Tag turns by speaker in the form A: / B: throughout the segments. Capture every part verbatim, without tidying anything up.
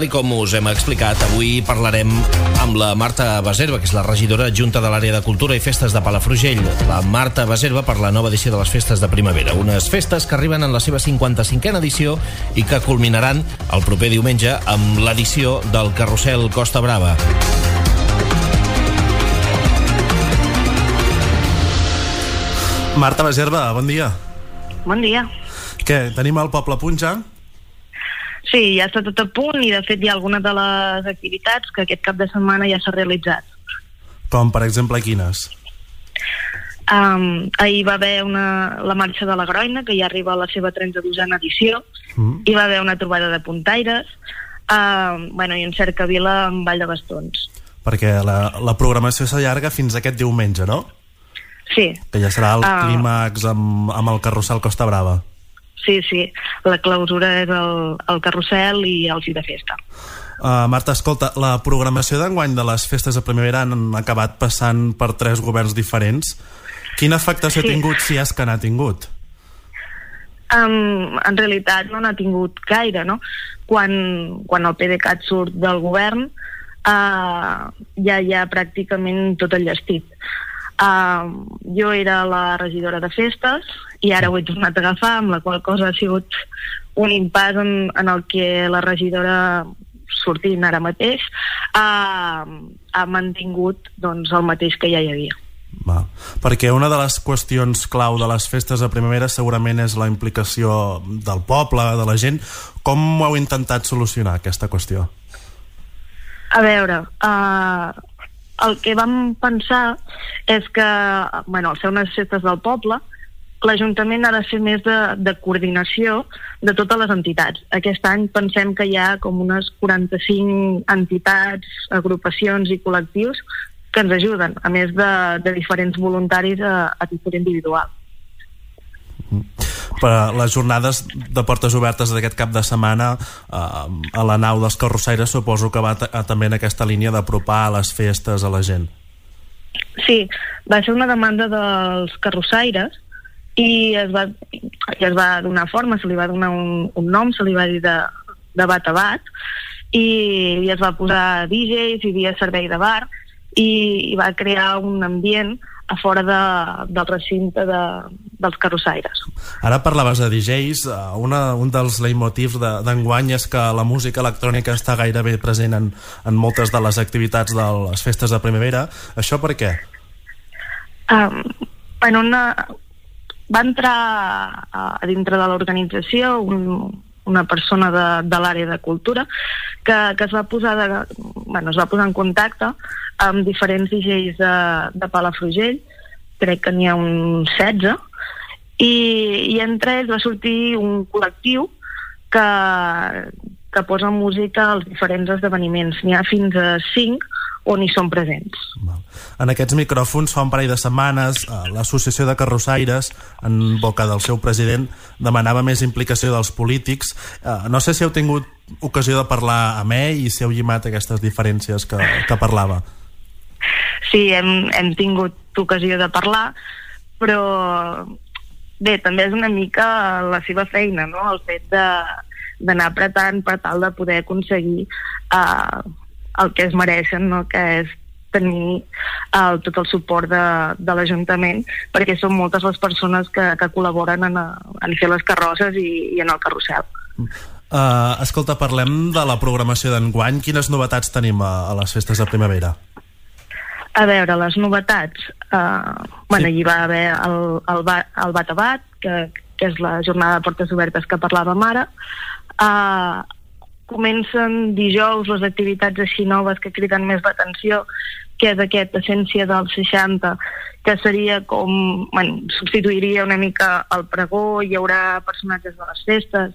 A: Tal i com us hem explicat, avui parlarem amb la Marta Baserva, que és la regidora adjunta de l'àrea de Cultura i Festes de Palafrugell. La Marta Baserva per la nova edició de les Festes de Primavera. Unes festes que arriben en la seva cinquanta-cinquena edició i que culminaran el proper diumenge amb l'edició del Carrusel Costa Brava.
B: Marta Baserva, bon dia.
C: Bon dia.
B: Què, tenim el poble a punt ja?
C: Sí, ja està tot a punt i de fet hi ha algunes de les activitats que aquest cap de setmana ja s'ha realitzat.
B: Com per exemple quines?
C: Um, ahir va haver una, la marxa de la Groina, que ja arriba a la seva trenta-dosena edició, mm. Hi va haver una trobada de puntaires, uh, bueno, i un cercavila amb ball de bastons. Perquè
B: la, la programació s'allarga fins aquest diumenge, no?
C: Sí.
B: Que ja serà el uh, clímax amb, amb el Carrusel Costa Brava.
C: Sí, sí, la clausura és el, el carrusel i el fi de festa.
B: Uh, Marta, escolta, la programació d'enguany de les festes de primavera han acabat passant per tres governs diferents. Quina afectació sí. ha tingut, si és que n'ha tingut?
C: Um, en realitat no n'ha tingut gaire, no? Quan, quan el PDeCAT surt del govern uh, ja hi ha pràcticament tot enllestit. Uh, jo era la regidora de festes i ara ho he tornat a agafar, amb la qual cosa ha sigut un impàs en, en el que la regidora sortint ara mateix uh, ha mantingut doncs, el mateix que ja hi havia.
B: Va. Perquè una de les qüestions clau de les festes de primavera segurament és la implicació del poble, de la gent. Com ho heu intentat solucionar, aquesta qüestió?
C: A veure, uh, el que vam pensar és que, bueno, al ser unes festes del poble, l'Ajuntament ha de fer més de, de coordinació de totes les entitats. Aquest any pensem que hi ha com unes quaranta-cinc entitats, agrupacions i col·lectius que ens ajuden, a més de, de diferents voluntaris a, a títol individual.
B: Per les jornades de portes obertes d'aquest cap de setmana eh, a la nau dels carrossaires suposo que va t- també en aquesta línia d'apropar les festes a la gent.
C: Sí, va ser una demanda dels carrossaires i es va, i es va donar forma, se li va donar un, un nom, se li va dir de, de bat a bat i, i es va posar D Js, hi havia servei de bar i, i va crear un ambient a fora de, del recinte de, dels carrossaires.
B: Ara parlaves de D Js, una, un dels leitmotivs de, d'enguany és que la música electrònica està gairebé present en, en moltes de les activitats de les festes de primavera. Això per què?
C: Um, bueno, una, va entrar a, a dintre de l'organització un, una persona de, de l'àrea de cultura que, que es va posar de, bueno, es va posar en contacte amb diferents D Js de, de Palafrugell, crec que n'hi ha un setze, i, i entre ells va sortir un col·lectiu que, que posa música als diferents esdeveniments. N'hi ha fins a cinc on hi són presents.
B: En aquests micròfons fa un parell de setmanes l'Associació de Carrossaires, en boca del seu president, demanava més implicació dels polítics. No sé si heu tingut ocasió de parlar amb ell i si heu llimat aquestes diferències que, que parlava.
C: Sí, hem, hem tingut ocasió de parlar, però bé, també és una mica la seva feina, no? El fet de, d'anar apretant per tal de poder aconseguir uh, el que es mereixen, no? Que és tenir uh, tot el suport de, de l'Ajuntament, perquè són moltes les persones que, que col·laboren en, en fer les carrosses i, i en el carrusel.
B: Uh, escolta, parlem de la programació d'enguany. Quines novetats tenim a, a les festes de primavera?
C: A veure, les novetats, eh, bueno, sí. Hi va haver el, el, ba, el bat a bat, que, que és la jornada de portes obertes que parlàvem ara. Eh, comencen dijous les activitats així noves que criden més l'atenció, que és aquesta essència dels seixanta, que seria com, bueno, substituiria una mica el pregó, hi haurà personatges de les festes,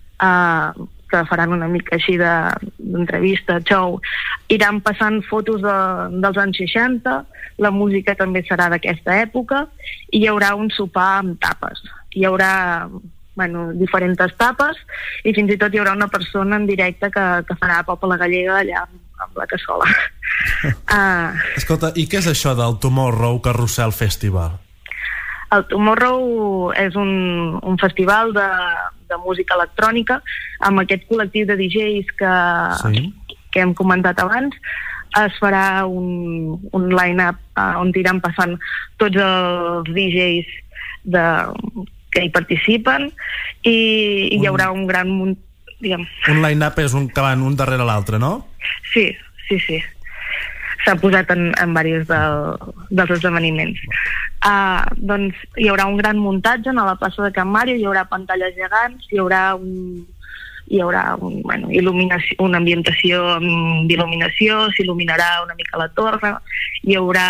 C: eh, que faran una mica així de, d'entrevista, show, iran passant fotos de, dels anys seixanta, la música també serà d'aquesta època, i hi haurà un sopar amb tapes. Hi haurà, bueno, diferents tapes, i fins i tot hi haurà una persona en directe que, que farà pop a la gallega allà amb, amb la cassola. uh,
B: Escolta, i què és això del Tomorrow Carrusel Festival?
C: El Tomorrow és un, un festival de, de música electrònica amb aquest col·lectiu de D Js que, sí. que hem comentat abans. Es farà un, un line-up uh, on iran passant tots els D Js de, que hi participen i, i hi haurà un gran munt, diguem.
B: Un line-up és un que van un darrere l'altre, no?
C: Sí, sí, sí. S'ha posat en, en diversos del, dels esdeveniments. Uh, doncs hi haurà un gran muntatge a la plaça de Can Màrio, hi haurà pantalles gegants, hi haurà un hi haurà un, bueno, il·luminació, una ambientació d'il·luminació, s'il·luminarà una mica la torre, hi haurà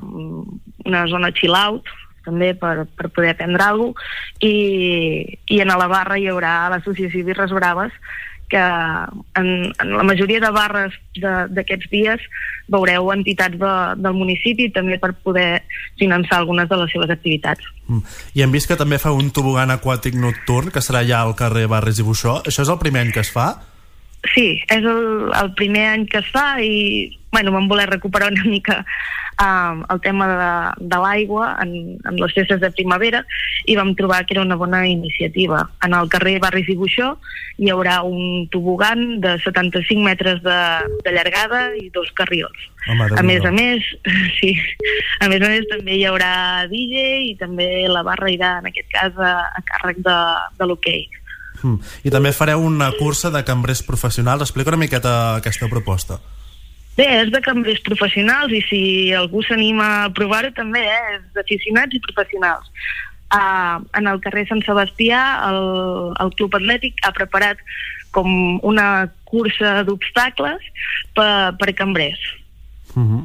C: una zona chill out també per, per poder prendre alguna cosa, i, i en la barra hi haurà l'associació Birres Braves, que en, en la majoria de barres d'aquests dies veureu entitats de, del municipi també per poder finançar algunes de les seves activitats.
B: Mm. I hem vist que també fa un tobogan aquàtic nocturn, que serà ja al carrer Barris i Buixó. Això és el primer any que es fa?
C: Sí, és el, el primer any que es fa i bueno, vam voler recuperar una mica um, el tema de, de l'aigua en, en les festes de primavera i vam trobar que era una bona iniciativa. En el carrer Barris i Buixó hi haurà un tobogan de setanta-cinc metres de, de llargada i dos carrils.
B: Home,
C: a més a més, sí, a més a més també hi haurà D J i també la barra irà en aquest cas a, a càrrec de, de l'hoquei.
B: Mm. I també fareu una cursa de cambrers professionals. Explica una miqueta aquesta proposta.
C: Bé, és de cambrers professionals i si algú s'anima a provar-ho també, eh? És d'aficionats i professionals. Uh, en el carrer Sant Sebastià el, el Club Atlètic ha preparat com una cursa d'obstacles per, per cambrers. Uh-huh.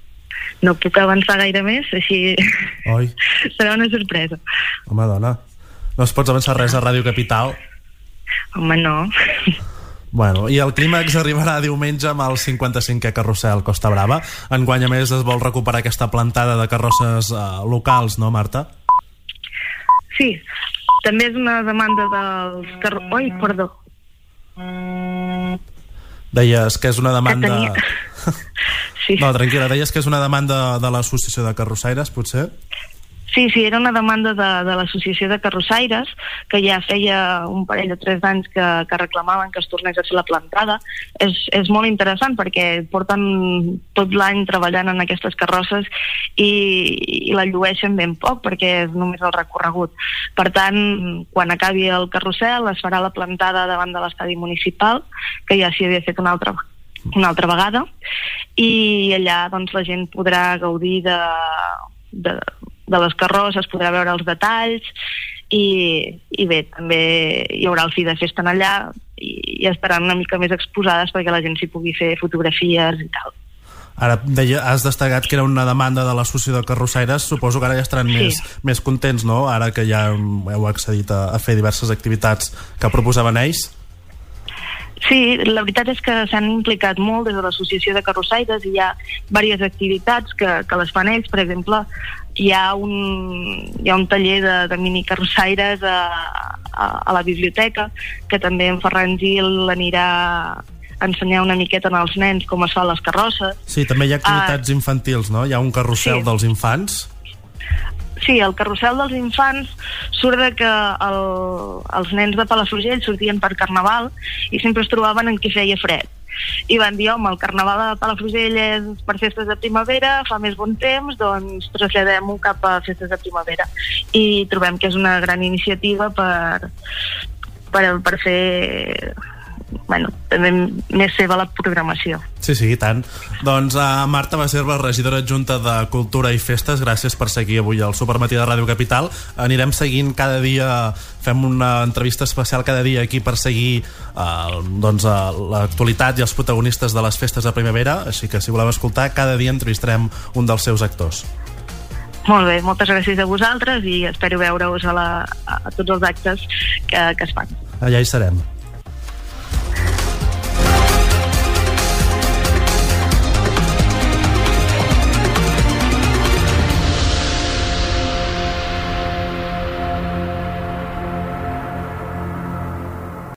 C: No puc avançar gaire més, així Oi. Serà una sorpresa.
B: Home, dona, no es pots avançar res a Ràdio Capital?
C: Home, no.
B: Bueno, i el clímax arribarà diumenge amb el cinquanta-cinquè carrusel Costa Brava. Enguany, a més, es vol recuperar aquesta plantada de carrosses eh, locals, no, Marta?
C: Sí, també és una demanda dels carro... Oi, perdó.
B: Deies que és una demanda...
C: Tenia... sí.
B: No, tranquil·la, deies que és una demanda de l'Associació de Carrossaires, potser?
C: Sí, sí, era una demanda de, de l'Associació de Carrossaires, que ja feia un parell o tres anys que, que reclamaven que es tornés a fer la plantada. És, és molt interessant perquè porten tot l'any treballant en aquestes carrosses i, i la llueixen ben poc perquè és només el recorregut. Per tant, quan acabi el carrusel es farà la plantada davant de l'estadi municipal, que ja s'hi havia fet una altra, una altra vegada, i allà doncs, la gent podrà gaudir de... de de les carrosses, podrà veure els detalls i, i bé, també hi haurà el fi de festa allà i, i estaran una mica més exposades perquè la gent s'hi pugui fer fotografies i tal.
B: Ara deia, has destacat que era una demanda de l'Associació de Carrossaires, suposo que ara ja estaran sí. més, més contents, no? Ara que ja heu accedit a, a fer diverses activitats que proposaven ells.
C: Sí, la veritat és que s'han implicat molt des de l'Associació de Carrossaires i hi ha diverses activitats que, que les fan ells. Per exemple, hi ha un, hi ha un taller de, de minicarrossaires a, a, a la biblioteca, que també en Ferran Gil anirà a ensenyar una miqueta als nens com es fan les carrosses.
B: Sí, també hi ha activitats uh, infantils, no? Hi ha un carrusel sí. dels infants.
C: Sí, el carrusel dels infants surt de que el, els nens de Palafrugell sortien per Carnaval i sempre es trobaven en què feia fred. I van dir, home, el Carnaval de Palafrugell és per festes de primavera, fa més bon temps, doncs traslladem-ho cap a festes de primavera. I trobem que és una gran iniciativa per, per, per fer... bueno, també més seva la programació.
B: Sí, sí, i tant. Doncs uh, Marta Baserva, regidora adjunta de Cultura i Festes, gràcies per seguir avui al Supermatí de Ràdio Capital. Anirem seguint cada dia, fem una entrevista especial cada dia aquí per seguir uh, doncs, uh, l'actualitat i els protagonistes de les festes de primavera, així que si voleu escoltar, cada dia entrevistarem un dels seus actors.
C: Molt bé, moltes gràcies a vosaltres i espero veure-us a, la, a tots els actes que, que es fan.
B: Allà hi serem.